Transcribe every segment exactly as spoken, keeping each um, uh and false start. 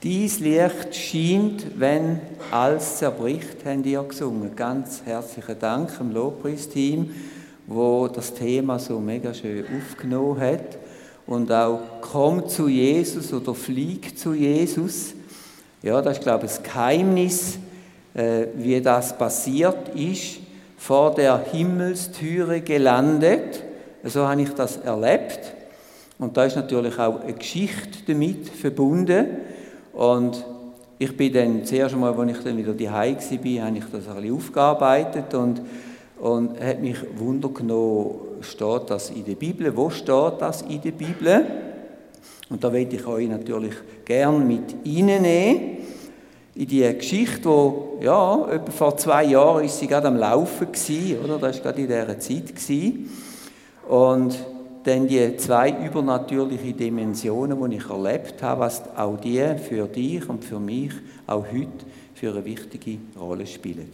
Dies Licht scheint, wenn alles zerbricht, haben ihr gesungen. Ganz herzlichen Dank dem Lobpreisteam, wo das Thema so mega schön aufgenommen hat. Und auch «Komm zu Jesus» oder «Flieg zu Jesus». Ja, das ist, glaube ich, das Geheimnis, äh, wie das passiert ist, vor der Himmelstüre gelandet. So habe ich das erlebt. Und da ist natürlich auch eine Geschichte damit verbunden. Und ich bin dann, zuerst einmal, als ich dann wieder daheim war, habe ich das ein bisschen aufgearbeitet und, und hat mich Wunder genommen, steht das in der Bibel, wo steht das in der Bibel? Und da möchte ich euch natürlich gerne mit reinnehmen, in die Geschichte, die, ja, etwa vor zwei Jahren ist sie gerade am Laufen gewesen, oder? Das war gerade in dieser Zeit gewesen. Und dann die zwei übernatürlichen Dimensionen, die ich erlebt habe, was auch die für dich und für mich auch heute für eine wichtige Rolle spielen.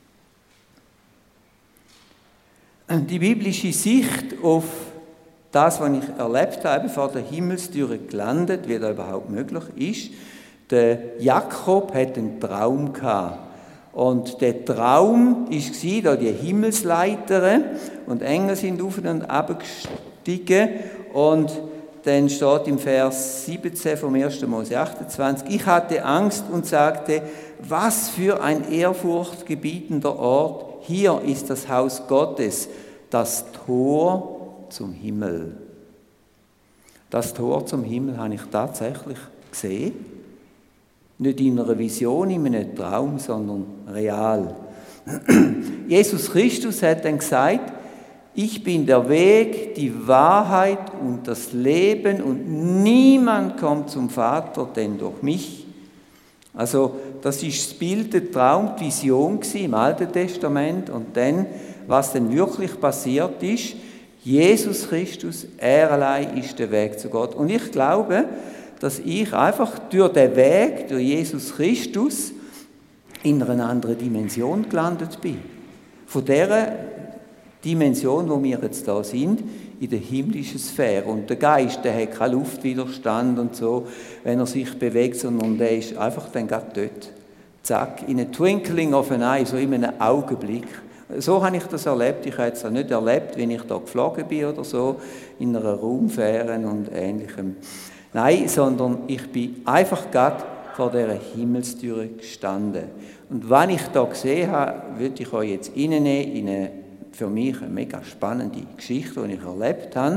Die biblische Sicht auf das, was ich erlebt habe, vor der Himmelstüre gelandet, wie das überhaupt möglich ist. Der Jakob hatte einen Traum gehabt. Und der Traum war, da die Himmelsleiter und Engel sind auf und ab gestiegen. Und dann steht im Vers siebzehn vom ersten Mose achtundzwanzig, ich hatte Angst und sagte, was für ein ehrfurchtgebietender Ort, hier ist das Haus Gottes, das Tor zum Himmel. Das Tor zum Himmel habe ich tatsächlich gesehen. Nicht in einer Vision, in einem Traum, sondern real. Jesus Christus hat dann gesagt, ich bin der Weg, die Wahrheit und das Leben und niemand kommt zum Vater, denn durch mich. Also das ist das Bild, der Traum, die Vision im Alten Testament und dann, was dann wirklich passiert ist, Jesus Christus, er allein ist der Weg zu Gott. Und ich glaube, dass ich einfach durch den Weg, durch Jesus Christus, in einer anderen Dimension gelandet bin. Von dieser Dimension, wo wir jetzt da sind, in der himmlischen Sphäre. Und der Geist, der hat keinen Luftwiderstand und so, wenn er sich bewegt, sondern der ist einfach dann gerade dort. Zack, in a twinkling of an eye, so in einem Augenblick. So habe ich das erlebt. Ich habe es nicht erlebt, wenn ich da geflogen bin oder so, in einer Raumfähre und Ähnlichem. Nein, sondern ich bin einfach gerade vor dieser Himmelstüre gestanden. Und was ich da gesehen habe, würde ich euch jetzt reinnehmen in eine für mich eine mega spannende Geschichte, die ich erlebt habe.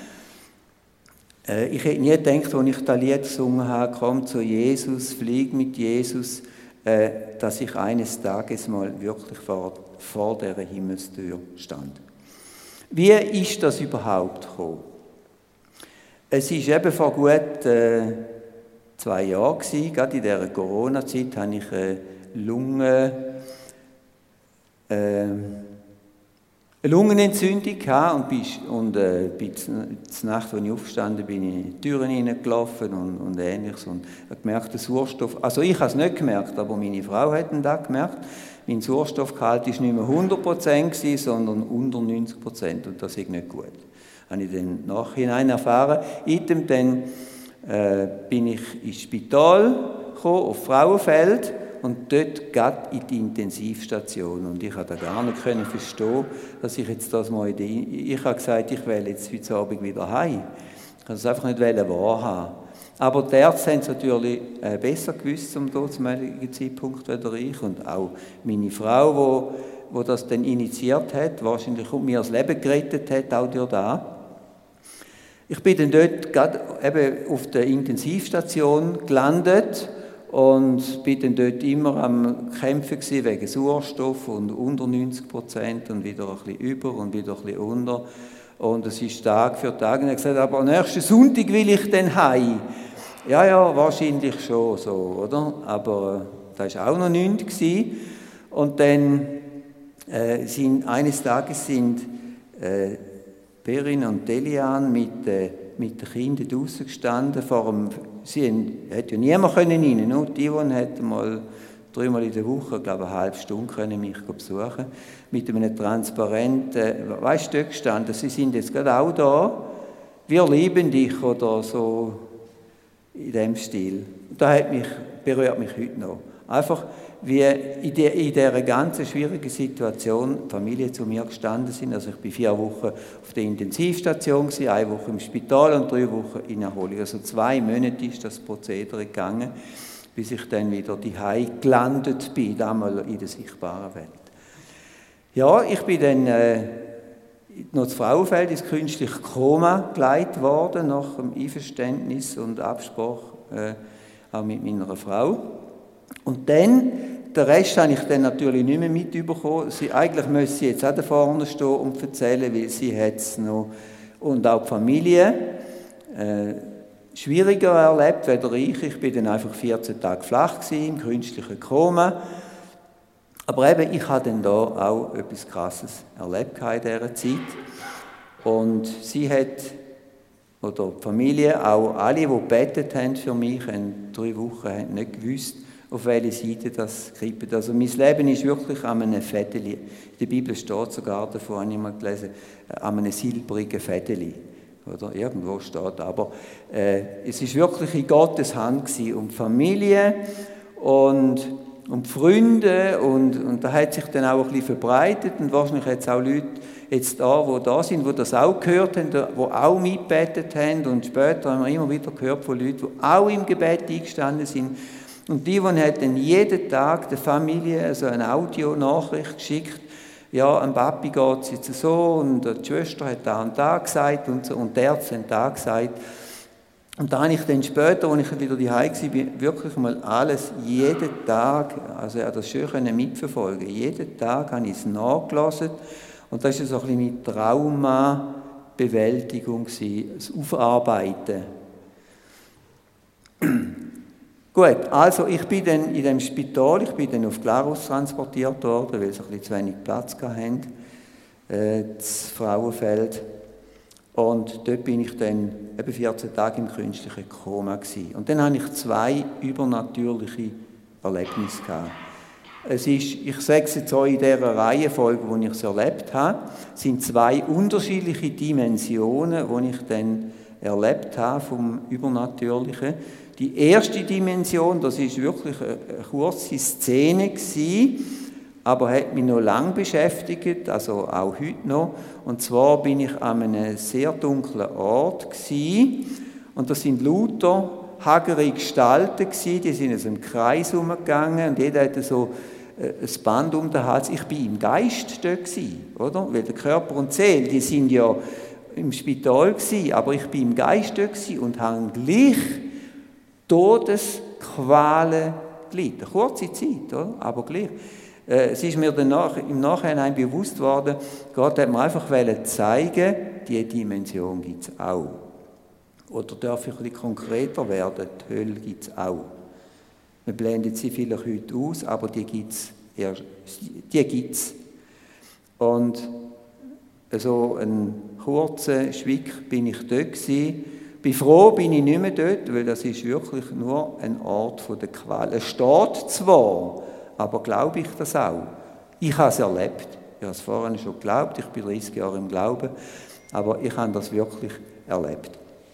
Äh, ich hätte nie gedacht, als ich das Lied gesungen habe, komm zu Jesus, flieg mit Jesus, äh, dass ich eines Tages mal wirklich vor, vor dieser Himmelstür stand. Wie ist das überhaupt gekommen? Es war eben vor gut äh, zwei Jahren, gewesen, gerade in dieser Corona-Zeit, hatte ich eine Lunge, äh, eine Lungenentzündung gehabt und, bis, und äh, bis zur Nacht, als ich aufgestanden bin, in die Türen hineingelaufen und, und Ähnliches und habe gemerkt, der Sauerstoff, also ich habe es nicht gemerkt, aber meine Frau hat das gemerkt, mein Sauerstoffgehalt war nicht mehr hundert Prozent, sondern unter neunzig Prozent und das ist nicht gut. Das habe ich dann nachhinein erfahren. Item, dann äh, bin ich ins Spital gekommen, auf Frauenfeld, und dort geht in die Intensivstation. Und ich konnte gar nicht verstehen, dass ich jetzt das mal in die... Ich habe gesagt, ich will jetzt heute Abend wieder heim. Ich wollte es einfach nicht wahrhaben. Aber die Ärzte haben es natürlich äh, besser gewusst zum damaligen Zeitpunkt als ich. Und auch meine Frau, wo, wo das dann initiiert hat, wahrscheinlich mir das Leben gerettet hat, auch durch das. Ich bin dann dort gerade eben auf der Intensivstation gelandet und bin dann dort immer am Kämpfen gewesen wegen Sauerstoff und unter neunzig Prozent und wieder ein bisschen über und wieder ein bisschen unter. Und es ist Tag für Tag. Und ich habe gesagt, aber nächsten Sonntag will ich dann heim. Ja, ja, wahrscheinlich schon so, oder? Aber äh, das war auch noch nichts gewesen. Und dann äh, sind eines Tages sind äh, Berin und Delian mit, äh, mit den Kindern draussen gestanden. Vor dem, sie hätte ja niemand rein können, nur die, die hätte mal dreimal in der Woche, glaube ich, eine halbe Stunde können mich besuchen, mit einem Transparent, äh, weißt du, dort gestanden, sie sind jetzt gerade auch da, wir lieben dich, oder so in dem Stil. das hat mich, berührt mich heute noch. Einfach, wie in, der, in dieser ganzen schwierigen Situation die Familie zu mir gestanden sind. Also ich war vier Wochen auf der Intensivstation, eine Woche im Spital und drei Wochen in Erholung. Also zwei Monate ist das Prozedere gegangen, bis ich dann wieder daheim gelandet bin, damals in der sichtbaren Welt. Ja, ich bin dann äh, noch zu Frauenfeld ins künstliche Koma geleitet worden, nach dem Einverständnis und Absprache äh, auch mit meiner Frau. Und dann, den Rest habe ich dann natürlich nicht mehr mitbekommen. Sie, eigentlich müsste sie jetzt auch da vorne stehen und erzählen, weil sie hat es noch, und auch die Familie, äh, schwieriger erlebt, weder ich. Ich bin dann einfach vierzehn Tage flach gewesen, im künstlichen Koma. Aber eben, ich habe dann da auch etwas Krasses erlebt in dieser Zeit. Und sie hat, oder die Familie, auch alle, die gebetet haben für mich, in drei Wochen haben nicht gewusst, auf welche Seite das kriegt. Also mein Leben ist wirklich an einem Fädeli. In der Bibel steht sogar davon, habe ich mal gelesen, an einem silbrigen Fädeli. Oder irgendwo steht. Aber äh, es ist wirklich in Gottes Hand gewesen, um die Familie und um die Freunde. Und, und da hat sich dann auch ein bisschen verbreitet. Und wahrscheinlich hat es auch Leute jetzt da, die da sind, die das auch gehört haben, die auch mitgebetet haben. Und später haben wir immer wieder gehört von Leuten, die auch im Gebet eingestanden sind. Und die, die hat dann jeden Tag der Familie also eine Audionachricht geschickt, ja, am Papi geht es jetzt so und die Schwester hat da und da gesagt und, so, und der Arzt hat da gesagt. Und da habe ich dann später, als ich wieder daheim war, wirklich mal alles, jeden Tag, also ich konnte das schön mitverfolgen, jeden Tag habe ich es nachgelassen. Und das war so ein bisschen meine Traumabewältigung, das Aufarbeiten. Gut, also ich bin dann in dem Spital, ich bin dann auf Glarus transportiert worden, weil sie ein bisschen zu wenig Platz hatten, äh, das Frauenfeld. Und dort bin ich dann eben vierzehn Tage im künstlichen Koma gewesen. Und dann hatte ich zwei übernatürliche Erlebnisse gehabt. Es ist, ich sage es jetzt auch in dieser Reihenfolge, die ich es erlebt habe, sind zwei unterschiedliche Dimensionen, die ich dann erlebt habe vom Übernatürlichen. Die erste Dimension, das ist wirklich eine kurze Szene gewesen, aber hat mich noch lange beschäftigt, also auch heute noch. Und zwar bin ich an einem sehr dunklen Ort gewesen, und das sind lauter hagere Gestalten gewesen, die sind in so einem Kreis herumgegangen und jeder hatte so ein Band um den Hals. Ich bin im Geist dort gewesen, oder? Weil der Körper und die Seele, die sind ja im Spital gewesen, aber ich bin im Geist dort gewesen und habe gleich Todesqualen gelitten. Eine kurze Zeit, oder? Aber gleich. Äh, es ist mir dann nach, im Nachhinein bewusst worden, Gott hat mir einfach zeigen, diese Dimension gibt es auch. Oder darf ich ein bisschen konkreter werden, die Hölle gibt es auch. Wir blenden sie vielleicht heute aus, aber die gibt es. Die gibt's. Und so einen kurzen Schwick bin ich dort gewesen. Ich bin froh, bin ich nicht mehr dort, weil das ist wirklich nur ein Ort der Qual. Es steht zwar, aber glaube ich das auch? Ich habe es erlebt. Ich habe es vorhin schon geglaubt, ich bin dreißig Jahre im Glauben, aber ich habe das wirklich erlebt.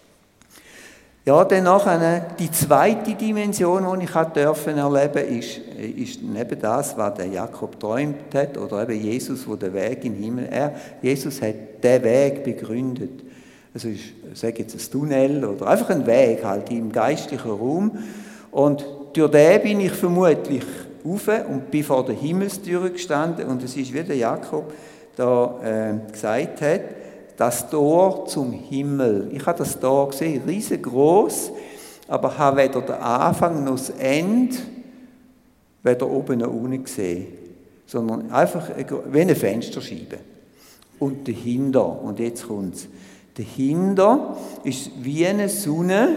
Ja, dann nachher, die zweite Dimension, die ich dürfen erleben, ist, ist neben das, was der Jakob geträumt hat, oder eben Jesus, wo der Weg in den Himmel, er, Jesus hat den Weg begründet. Also ich sage jetzt ein Tunnel oder einfach ein Weg halt im geistlichen Raum. Und durch den bin ich vermutlich rauf und bin vor der Himmelstür gestanden. Und es ist, wie der Jakob da äh, gesagt hat, das Tor zum Himmel. Ich habe das Tor gesehen, riesengroß, aber habe weder den Anfang noch das Ende, weder oben noch unten gesehen, sondern einfach wie eine Fensterscheibe. Und dahinter, und jetzt kommt es, dahinter ist wie eine Sonne,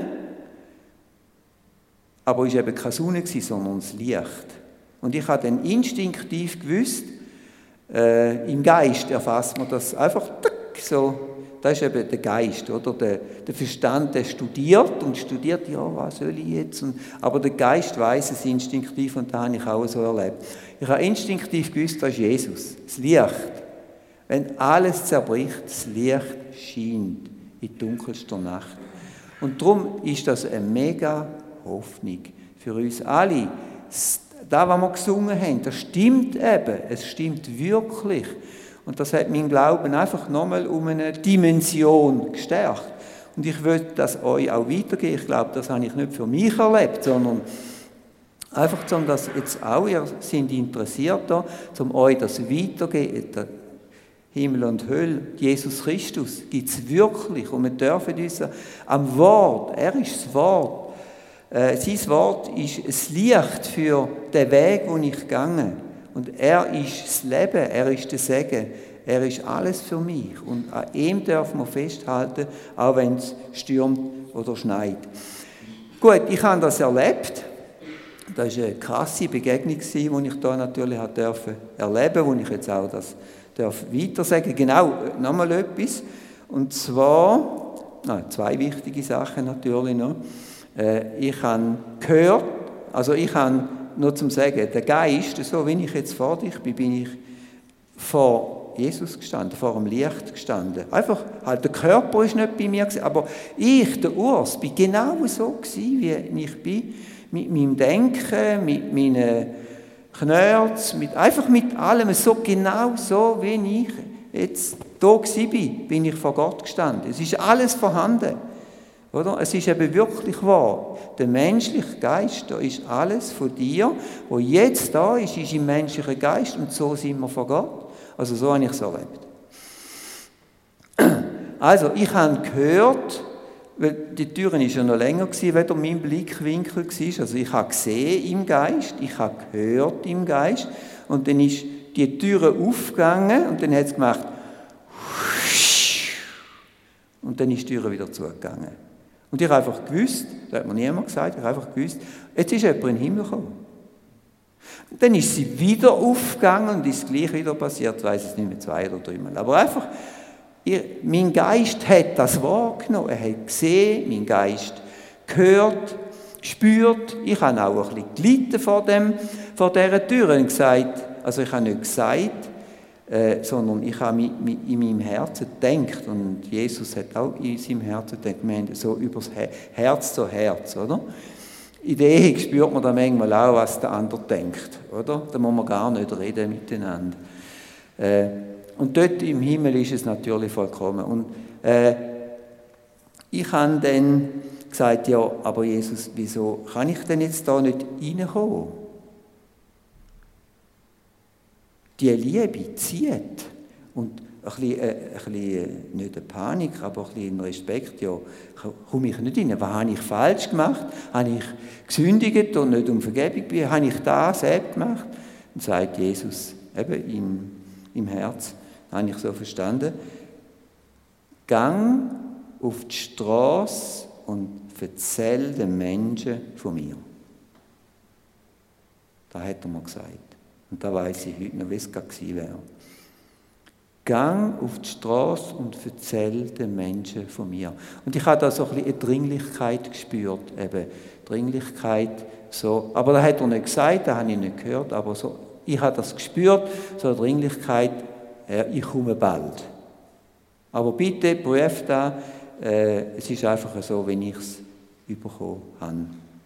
aber es war eben keine Sonne, sondern das Licht. Und ich habe dann instinktiv gewusst, äh, im Geist erfasst man das einfach so. Das ist eben der Geist, oder? Der, der Verstand, der studiert und studiert, ja, was soll ich jetzt? Und, aber der Geist weiss es instinktiv und das habe ich auch so erlebt. Ich habe instinktiv gewusst, das ist Jesus, das Licht. Wenn alles zerbricht, das Licht scheint in dunkelster Nacht. Und darum ist das eine mega Hoffnung für uns alle. Das, was wir gesungen haben, das stimmt eben, es stimmt wirklich. Und das hat meinen Glauben einfach nochmal um eine Dimension gestärkt. Und ich will das euch auch weitergeben. Ich glaube, das habe ich nicht für mich erlebt, sondern einfach, um das jetzt auch, ihr seid interessiert da, um euch das weitergeben. Himmel und Hölle, Jesus Christus gibt es wirklich. Und wir dürfen uns am Wort, er ist das Wort, äh, sein Wort ist das Licht für den Weg, wo ich gehe. Und er ist das Leben, er ist der Segen, er ist alles für mich. Und an ihm dürfen wir festhalten, auch wenn es stürmt oder schneit. Gut, ich habe das erlebt. Das war eine krasse Begegnung, die ich hier natürlich erleben durfte, wo ich jetzt auch das darf weiter sagen. Genau, nochmal etwas. Und zwar, nein, zwei wichtige Sachen natürlich noch. Äh, ich habe gehört, also ich habe nur zum Sagen, der Geist, so wie ich jetzt vor dich bin, bin ich vor Jesus gestanden, vor dem Licht gestanden. Einfach, halt der Körper ist nicht bei mir gewesen, aber ich, der Urs, bin genau so gewesen, wie ich bin, mit meinem Denken, mit meinen Knörz, mit, einfach mit allem, so genau so, wie ich jetzt da war, bin ich vor Gott gestanden. Es ist alles vorhanden. Oder? Es ist eben wirklich wahr. Der menschliche Geist, da ist alles von dir, was jetzt da ist, ist im menschlichen Geist und so sind wir vor Gott. Also so habe ich es erlebt. Also, ich habe gehört, weil die Türen war ja noch länger, als mein Blickwinkel war. Also ich habe gesehen im Geist, ich habe gehört im Geist und dann ist die Türe aufgegangen und dann hat es gemacht und dann ist die Türe wieder zugegangen. Und ich habe einfach gewusst, das hat mir niemand gesagt, ich habe einfach gewusst, jetzt ist jemand in den Himmel gekommen. Und dann ist sie wieder aufgegangen und ist gleich wieder passiert, ich weiss es nicht mehr, zwei oder dreimal. Aber einfach, ihr, mein Geist hat das wahrgenommen, er hat gesehen, mein Geist gehört, gespürt. Ich habe auch ein bisschen gelitten vor, dem, vor dieser Tür und gesagt, also ich habe nicht gesagt, Äh, sondern ich habe mit, mit, in meinem Herzen gedacht und Jesus hat auch in seinem Herzen gedacht, wir haben so übers Her- Herz zu Herz, oder? In der Ehe spürt man dann manchmal auch, was der andere denkt, oder? Da muss man gar nicht reden miteinander. Äh, und dort im Himmel ist es natürlich vollkommen. Und äh, ich habe dann gesagt, ja, aber Jesus, wieso kann ich denn jetzt da nicht reinkommen? Die Liebe zieht und ein bisschen, äh, ein bisschen, nicht eine Panik, aber ein bisschen Respekt, ja, komme ich nicht rein. Was habe ich falsch gemacht? Habe ich gesündigt und nicht um Vergebung bin? Habe ich das selbst gemacht? Und sagt Jesus, eben im, im Herz, habe ich so verstanden, gang auf die Straße und erzähl den Menschen von mir. Das hat er mir gesagt. Und da weiss ich heute noch, wie es gewesen wäre. Gang auf die Straße und erzähl den Menschen von mir. Und ich habe da so ein bisschen eine Dringlichkeit gespürt. Eben, Dringlichkeit, so. Aber das hat er nicht gesagt, das habe ich nicht gehört, aber so, ich habe das gespürt, so eine Dringlichkeit, äh, ich komme bald. Aber bitte prüft das, äh, es ist einfach so, wenn ich es bekommen habe.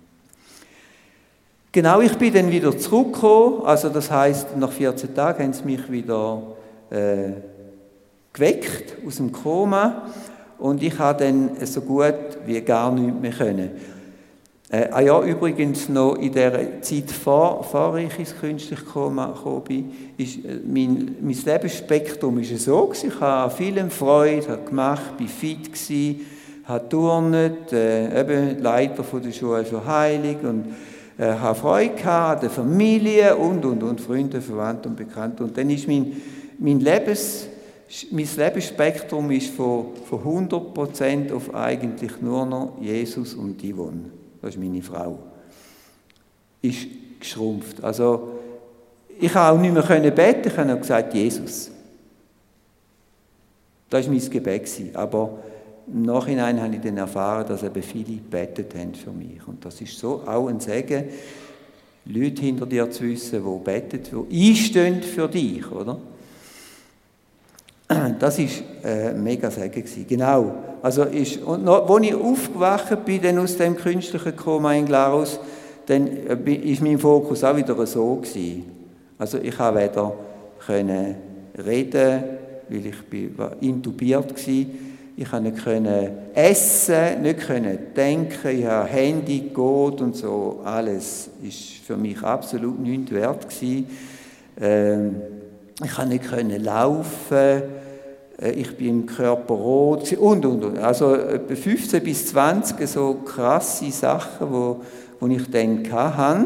Genau, ich bin dann wieder zurückgekommen, also das heisst, nach vierzehn Tagen haben sie mich wieder äh, geweckt aus dem Koma und ich habe dann so gut wie gar nichts mehr können. Äh, ah ja, übrigens noch in der Zeit, vor, vor ich ins künstliche Koma gekommen bin, ist äh, mein, mein Lebensspektrum ist so gewesen. Ich habe viel Freude, habe gemacht, bin fit gewesen, habe turnet, äh, eben Leiter von der Schule für Heilung und äh, habe Freude gehabt an der Familie und, und, und Freunde, Verwandte und Bekannte. Und dann ist mein, mein, Lebens, mein Lebensspektrum ist von, von hundert Prozent auf eigentlich nur noch Jesus und Yvonne. Das ist meine Frau. Ist geschrumpft. Also, ich konnte auch nicht mehr beten, ich habe gesagt, Jesus. Das war mein Gebet. Aber im Nachhinein habe ich dann erfahren, dass eben viele gebetet haben für mich. Und das ist so auch ein Segen, Leute hinter dir zu wissen, die beten, die einstehen für dich, oder? Das war äh, ein mega Segen. Genau. Also ist, und noch, als ich aufgewacht bin, dann aus dem künstlichen Koma in Glarus, dann war mein Fokus auch wieder so gewesen. Also ich konnte weder können reden, weil ich bin intubiert war. Ich konnte nicht können essen, nicht können denken. Ich habe Handy, Code und so. Alles ist für mich absolut nichts wert gewesen. Ähm, ich konnte nicht können laufen. Ich bin im Körper rot und, und, und. Also etwa fünfzehn bis zwanzig so krasse Sachen, wo, wo ich dann hatte.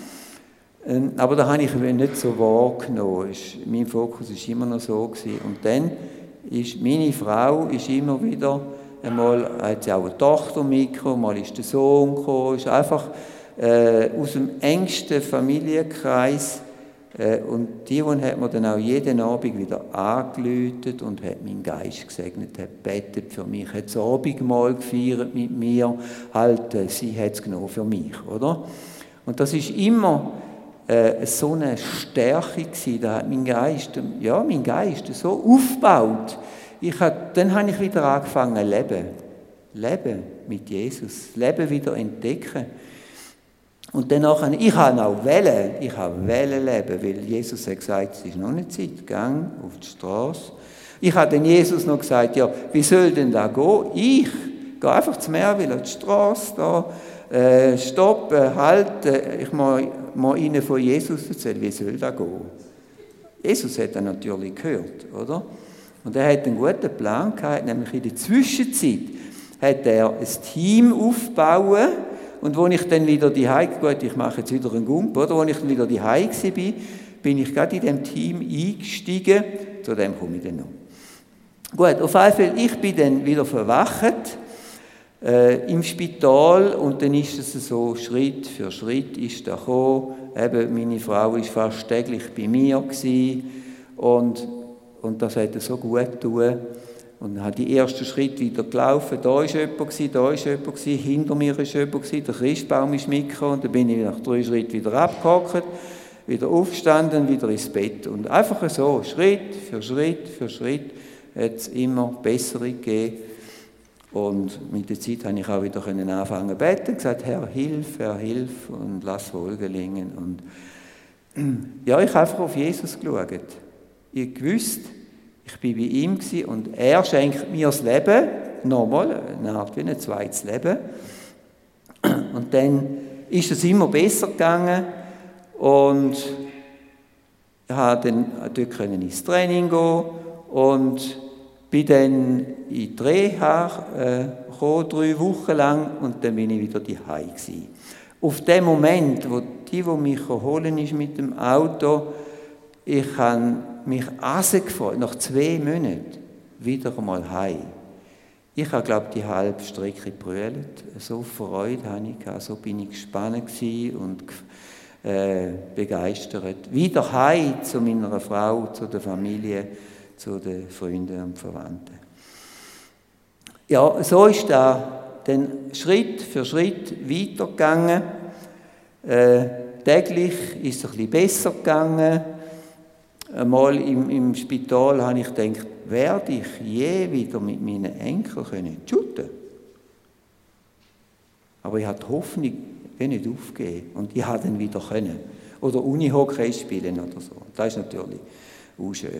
Aber da habe ich nicht so wahrgenommen. Mein Fokus war immer noch so gewesen. Und dann ist meine Frau ist immer wieder, einmal hat sie auch eine Tochter mitgekommen, mal ist der Sohn gekommen, ist einfach äh, aus dem engsten Familienkreis. Äh, und die, die hat mir dann auch jeden Abend wieder angeläutet und hat meinen Geist gesegnet, hat gebetet für mich, hat das Abendmahl gefeiert mit mir, halt, äh, sie hat es genommen für mich, oder? Und das ist immer äh, so eine Stärke gewesen, da hat mein Geist, ja, mein Geist so aufgebaut. Ich hab, dann habe ich wieder angefangen zu leben. Leben mit Jesus, Leben wieder entdecken. Und danach, ich habe auch wählen, ich habe wählen leben, weil Jesus hat gesagt, es ist noch nicht Zeit, gang auf die Straße. Ich habe dann Jesus noch gesagt, ja, wie soll denn da gehen? Ich gehe einfach zum Meerwil an die Straße, da, äh, stoppen, halten, ich muss, muss Ihnen von Jesus erzählen, wie soll das gehen? Jesus hat das natürlich gehört, oder? Und er hat einen guten Plan gehabt, nämlich in der Zwischenzeit hat er ein Team aufgebaut. Und als ich dann wieder die Hause, gut, ich mache jetzt wieder einen Gump, oder? Als ich dann wieder die Hause war, bin ich gerade in dem Team eingestiegen. Zu dem komme ich dann noch. Gut, auf jeden Fall, ich bin dann wieder verwacht äh, im Spital und dann ist es so, Schritt für Schritt ist da gekommen. Eben, meine Frau war fast täglich bei mir gewesen, und, und das hat so gut getan. Und dann habe ich die ersten Schritte wieder gelaufen. Da war jemand, da war jemand, hinter mir war jemand, der Christbaum ist mitgekommen. Und dann bin ich nach drei Schritten wieder abgehockt, wieder aufgestanden, wieder ins Bett. Und einfach so, Schritt für Schritt für Schritt, hat es immer bessere gegeben. Und mit der Zeit konnte ich auch wieder anfangen zu beten, gesagt, Herr, hilf, Herr, hilf und lass wohl gelingen. Und ja, ich habe einfach auf Jesus geschaut. Ich gewusst, ich war bei ihm und er schenkt mir das Leben, nochmal, eine Art wie ein zweites Leben. Und dann ist es immer besser gegangen und ich konnte dann dort ins Training gehen und bin dann in die Reha äh, gekommen, drei Wochen lang, und dann bin ich wieder zu Hause gewesen. Auf dem Moment, wo die, die mich holen ist mit dem Auto, ich habe mich also gefreut, nach zwei Monaten wieder einmal heim. Ich habe, glaube ich, die halbe Strecke gebrüllt. So Freude hatte ich, so bin ich gespannt und äh, begeistert. Wieder heim zu meiner Frau, zu der Familie, zu den Freunden und Verwandten. Ja, so ist da dann Schritt für Schritt weitergegangen. Äh, täglich ist es ein bisschen besser gegangen. Einmal im, im Spital habe ich gedacht, werde ich je wieder mit meinen Enkeln können shooten? Aber ich habe die Hoffnung nicht aufgegeben und ich habe dann wieder können. Oder Unihockey spielen oder so. Das ist natürlich auch schön.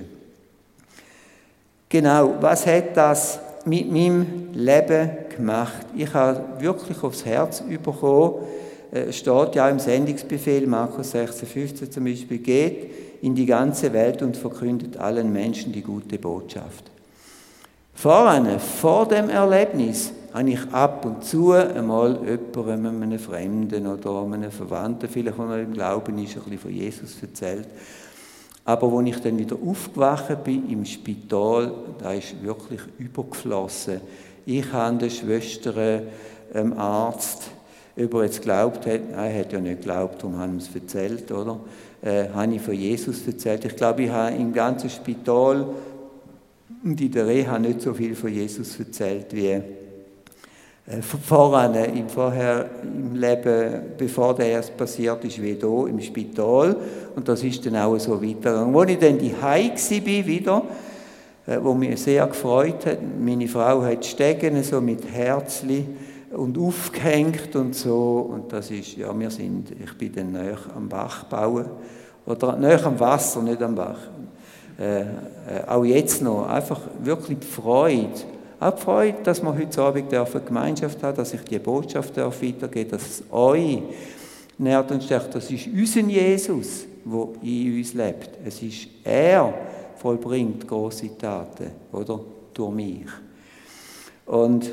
Genau, was hat das mit meinem Leben gemacht? Ich habe wirklich aufs Herz bekommen. Es steht ja im Sendungsbefehl, Markus sechzehn, fünfzehn zum Beispiel, geht in die ganze Welt und verkündet allen Menschen die gute Botschaft. Voran, vor dem Erlebnis, habe ich ab und zu einmal jemandem, einem Fremden oder einem Verwandten, vielleicht der im Glauben ist, ein bisschen von Jesus erzählt. Aber als ich dann wieder aufgewacht bin im Spital, da ist wirklich übergeflossen. Ich habe der Schwester, dem Arzt, ob er jetzt geglaubt hat, nein, er hat ja nicht geglaubt, darum haben wir es erzählt, oder? Äh, habe ich von Jesus erzählt. Ich glaube, ich habe im ganzen Spital und in der Reha nicht so viel von Jesus erzählt wie äh, voran, im, vorher im Leben, bevor das erst passiert ist, wie hier im Spital. Und das ist dann auch so weitergegangen. Als ich dann daheim war, wieder, äh, wo mich sehr gefreut hat. Meine Frau hat Stegen so mit Herzli und aufgehängt und so. Und das ist, ja, wir sind, ich bin dann näher am Bach bauen. Oder näher am Wasser, nicht am Bach. Äh, äh, auch jetzt noch. Einfach wirklich die Freude. Auch die Freude, dass wir heute Abend eine Gemeinschaft haben, dass ich die Botschaft weitergebe, dass es euch nährt und stärkt. Das ist unser Jesus, der in uns lebt. Es ist er, vollbringt grosse Taten, oder? Durch mich. Und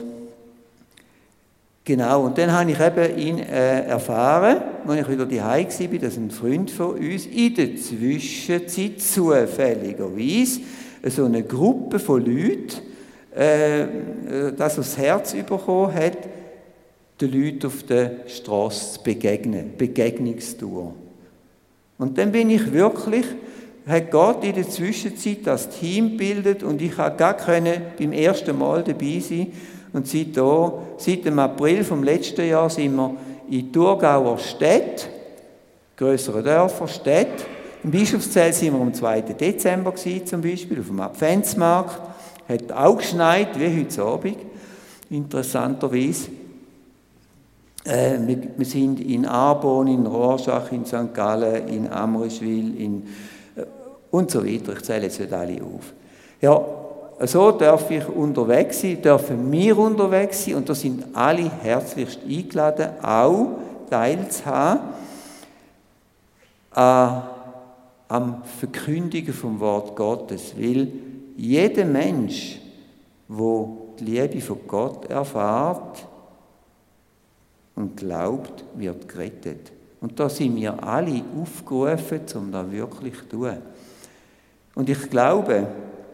genau, und dann habe ich eben ihn äh, erfahren, als ich wieder daheim war, dass ein Freund von uns in der Zwischenzeit zufälligerweise so eine Gruppe von Leuten äh, das aufs Herz bekommen hat, den Leuten auf der Straße zu begegnen, Begegnungstour. Und dann bin ich wirklich, hat Gott in der Zwischenzeit das Team gebildet und ich konnte gar können beim ersten Mal dabei sein. Und seit, da, seit dem April vom letzten Jahr sind wir in Thurgauer Städte, grössere Dörfer, Städte. Im Bischofszell sind wir am zweiten Dezember gewesen, zum Beispiel, auf dem Adventsmarkt. Hat auch geschneit, wie heute Abend, interessanterweise. Äh, wir, wir sind in Arbon, in Rorschach, in Sankt Gallen, in Amriswil, in, äh, und so weiter. Ich zähle jetzt nicht alle auf. Ja, so darf ich unterwegs sein, dürfen wir unterwegs sein und da sind alle herzlichst eingeladen, auch teilzuhaben an, am Verkündigen vom Wort Gottes, weil jeder Mensch, der die Liebe von Gott erfährt und glaubt, wird gerettet. Und da sind wir alle aufgerufen, um das wirklich zu tun. Und ich glaube,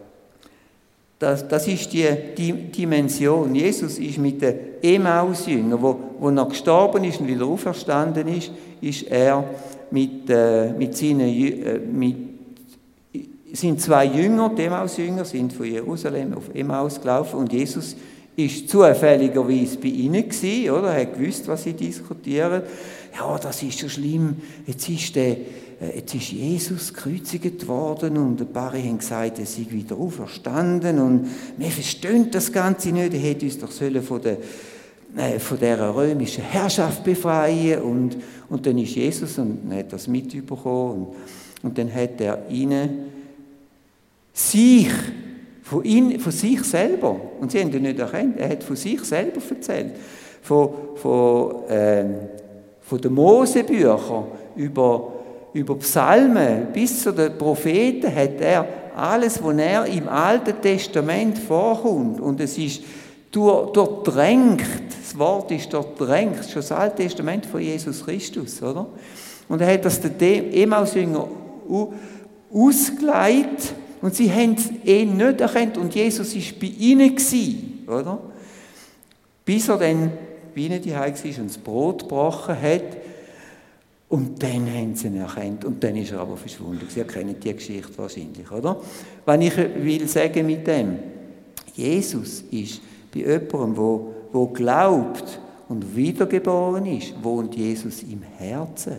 Das, das ist die, die Dimension. Jesus ist mit den Emmaus-Jüngern, wo, wo er gestorben ist und wieder auferstanden ist, ist er mit, äh, mit seinen äh, mit, sind zwei Jünger, die Emmaus-Jünger, sind von Jerusalem auf Emmaus gelaufen und Jesus ist zufälligerweise bei ihnen gewesen, oder? Er hat gewusst, was sie diskutieren. Ja, das ist so schlimm. Jetzt ist, der, jetzt ist Jesus gekreuzigt worden und ein paar haben gesagt, er sei wieder auferstanden und wir verstehen das Ganze nicht. Er hätte uns doch sollen von der äh, von dieser römischen Herrschaft befreien und, und dann ist Jesus und hat das mitbekommen und, und dann hat er ihnen sich Von, ihn, von sich selber, und sie haben ihn nicht erkannt, er hat von sich selber erzählt, von, von, äh, von den Mosebüchern über, über Psalmen bis zu den Propheten hat er alles, was er im Alten Testament vorkommt, und es ist durch, durchdrängt, das Wort ist durchdrängt, schon das Alte Testament von Jesus Christus, oder? Und er hat das den Emmaus-Jüngern ausgelegt, und sie haben ihn nicht erkannt und Jesus war bei ihnen, oder? Bis er dann bei ihnen zu Hause war und das Brot gebrochen hat. Und dann haben sie ihn erkannt und dann ist er aber verschwunden. Sie kennen die Geschichte wahrscheinlich, oder? Was ich will sagen mit dem, Jesus ist bei jemandem, der, der glaubt und wiedergeboren ist, wohnt Jesus im Herzen.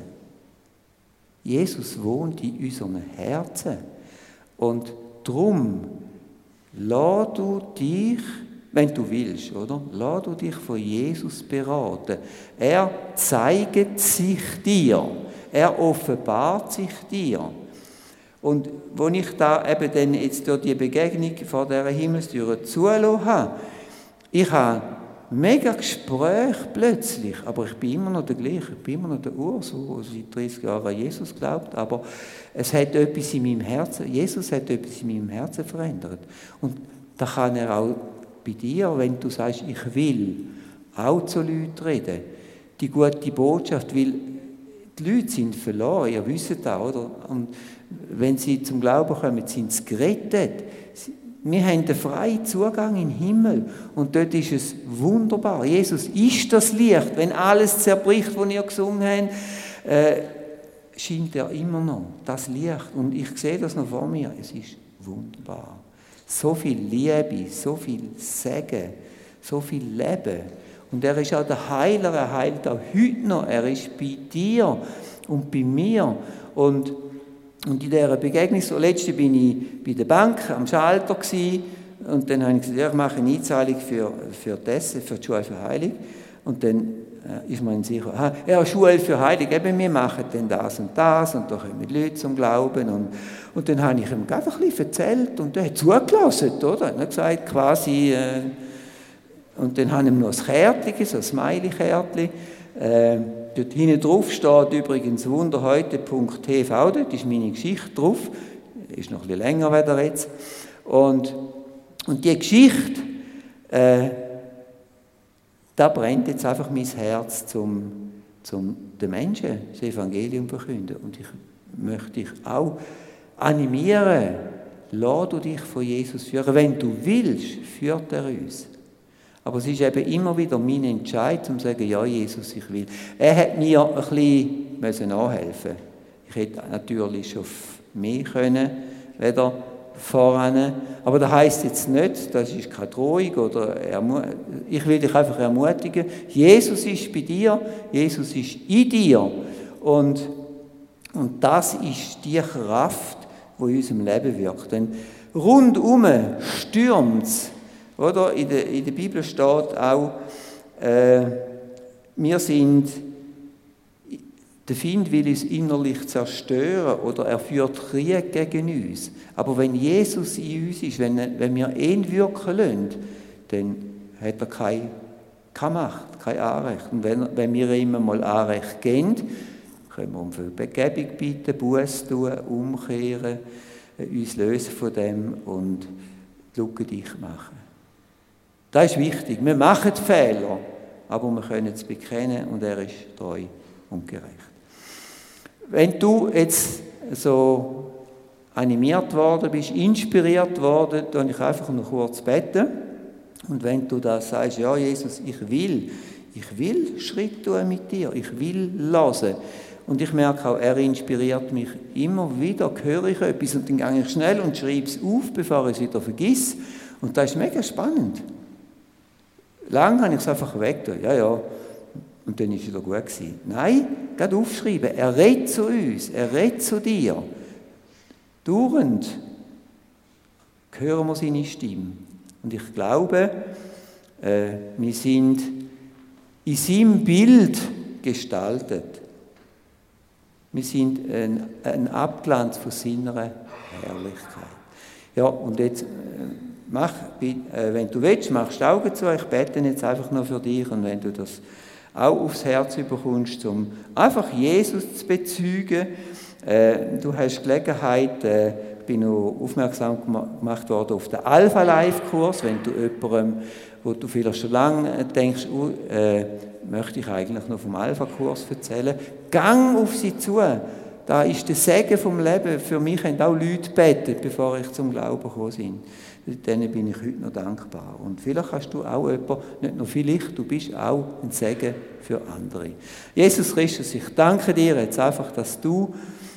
Jesus wohnt in unserem Herzen. Und darum, lass du dich, wenn du willst, oder? Lass du dich von Jesus beraten. Er zeigt sich dir. Er offenbart sich dir. Und als ich da eben dann jetzt durch die Begegnung vor dieser Himmelstüre zulassen habe, ich habe mega Gespräch plötzlich, aber ich bin immer noch der gleiche, ich bin immer noch der Urs, der seit dreißig Jahren an Jesus glaubt, aber es hat etwas in meinem Herzen, Jesus hat etwas in meinem Herzen verändert. Und da kann er auch bei dir, wenn du sagst, ich will auch zu Leuten reden, die gute Botschaft, weil die Leute sind verloren, ihr wisst das, oder? Und wenn sie zum Glauben kommen, sind sie gerettet. Wir haben den freien Zugang in den Himmel und dort ist es wunderbar. Jesus ist das Licht. Wenn alles zerbricht, was ihr gesungen habt, äh, scheint er immer noch, das Licht. Und ich sehe das noch vor mir. Es ist wunderbar. So viel Liebe, so viel Segen, so viel Leben. Und er ist auch der Heiler, er heilt auch heute noch. Er ist bei dir und bei mir. Und Und in dieser Begegnung, so letzte bin ich bei der Bank am Schalter gewesen, und dann habe ich gesagt, ja, ich mache eine Einzahlung für, für das, für die Schule für Heilig. Und dann äh, ist man sicher, aha, ja, Schule für Heilig, eben, wir machen dann das und das, und da kommen die Leute zum Glauben. Und, und dann habe ich ihm einfach ein bisschen erzählt, und er hat zugelassen, oder? Er hat gesagt, quasi, äh, und dann habe ich ihm noch ein Kärtchen, so ein Smiley-Kärtchen. Äh, dort hinten drauf steht übrigens wunderheute punkt t v, dort ist meine Geschichte drauf, ist noch ein bisschen länger als jetzt. Und, und die Geschichte, äh, da brennt jetzt einfach mein Herz, zum, zum den Menschen das Evangelium zu verkünden. Und ich möchte dich auch animieren, lass du dich von Jesus führen. Wenn du willst, führt er uns. Aber es ist eben immer wieder mein Entscheid, um zu sagen, ja, Jesus, ich will. Er hat mir ein bisschen nachhelfen. Ich hätte natürlich schon mehr können, weder voran. Aber das heisst jetzt nicht, das ist keine Drohung, oder ich will dich einfach ermutigen. Jesus ist bei dir, Jesus ist in dir. Und, und das ist die Kraft, die in unserem Leben wirkt. Denn rundum stürmt es. Oder? In der, in der Bibel steht auch, äh, wir sind, der Feind will uns innerlich zerstören oder er führt Krieg gegen uns. Aber wenn Jesus in uns ist, wenn, wenn wir ihn wirken lassen, dann hat er keine, keine Macht, kein Anrecht. Und wenn, wenn wir ihm mal Anrecht geben, können wir um Vergebung bitten, Buße tun, umkehren, uns lösen von dem und Lücke dich machen. Das ist wichtig. Wir machen Fehler, aber wir können es bekennen und er ist treu und gerecht. Wenn du jetzt so animiert worden bist, inspiriert worden, dann ich einfach noch kurz beten. Und wenn du da sagst, ja Jesus, ich will, ich will Schritt tun mit dir, ich will hören. Und ich merke auch, er inspiriert mich immer wieder, höre ich etwas und dann gehe ich schnell und schreibe es auf, bevor ich es wieder vergesse. Und das ist mega spannend. Lange habe ich es einfach weggetan. Ja, ja. Und dann war es wieder gut gewesen. Nein, gerade aufschreiben. Er redet zu uns. Er redet zu dir. Dauernd hören wir seine Stimme. Und ich glaube, äh, wir sind in seinem Bild gestaltet. Wir sind ein, ein Abglanz von seiner Herrlichkeit. Ja, und jetzt... Äh, Mach, wenn du willst, machst die Augen zu, ich bete jetzt einfach nur für dich und wenn du das auch aufs Herz bekommst, um einfach Jesus zu bezeugen, äh, du hast Gelegenheit, äh, ich bin noch aufmerksam gemacht worden auf den Alpha-Life-Kurs, wenn du jemandem, wo du vielleicht schon lange denkst, uh, äh, möchte ich eigentlich noch vom Alpha-Kurs erzählen, gang auf sie zu. Da ist der Segen vom Leben. Für mich haben auch Leute gebetet, bevor ich zum Glauben gekommen bin. Denen bin ich heute noch dankbar. Und vielleicht hast du auch jemanden, nicht nur vielleicht, du bist auch ein Segen für andere. Jesus Christus, ich danke dir jetzt einfach, dass du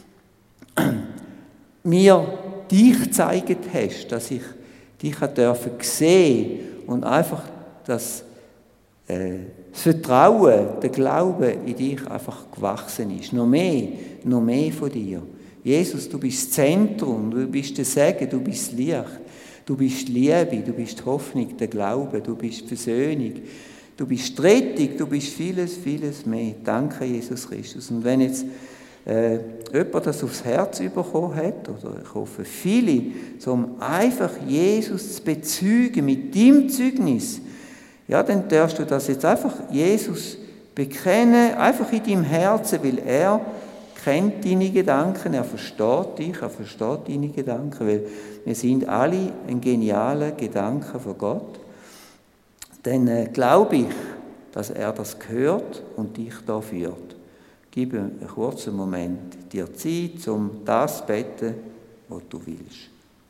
mir dich gezeigt hast, dass ich dich dürfen sehen und einfach das, äh, das Vertrauen, der Glaube in dich einfach gewachsen ist. Noch mehr, noch mehr von dir. Jesus, du bist das Zentrum, du bist der Segen, du bist das Licht. Du bist die Liebe, du bist die Hoffnung, der Glaube, du bist die Versöhnung, du bist die Rettung, du bist vieles, vieles mehr. Danke, Jesus Christus. Und wenn jetzt äh, jemand das aufs Herz bekommen hat, oder ich hoffe viele, so um einfach Jesus zu bezeugen mit deinem Zeugnis, ja, dann darfst du das jetzt einfach Jesus bekennen, einfach in deinem Herzen, weil er kennt deine Gedanken, er versteht dich, er versteht deine Gedanken, weil wir sind alle ein genialer Gedanke von Gott. Dann äh, glaube ich, dass er das hört und dich da führt. Gib einen kurzen Moment dir Zeit, um das zu beten, was du willst.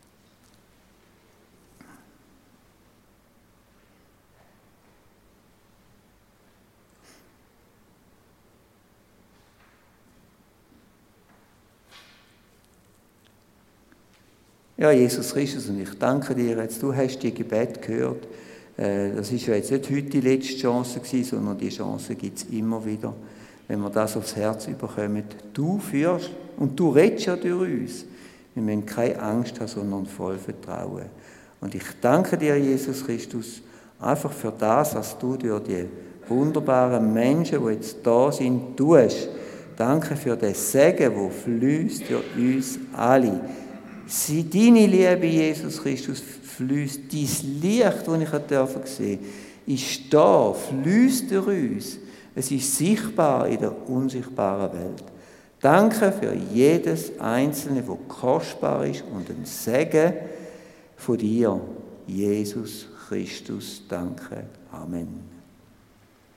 Ja, Jesus Christus, und ich danke dir jetzt, du hast die Gebet gehört. Das ist ja jetzt nicht heute die letzte Chance gewesen, sondern die Chance gibt es immer wieder. wenn wir das aufs Herz überkommen. Du führst und du redest ja durch uns. Wir müssen keine Angst haben, sondern voll Vertrauen. Und ich danke dir, Jesus Christus, einfach für das, was du durch die wunderbaren Menschen, die jetzt da sind, tust. Danke für den Segen, der fließt durch uns alle. Sei deine Liebe, Jesus Christus, fließt dein Licht, das ich sehen durfte, ist da, fließt durch uns. Es ist sichtbar in der unsichtbaren Welt. Danke für jedes Einzelne, das kostbar ist und ein Segen von dir, Jesus Christus. Danke. Amen.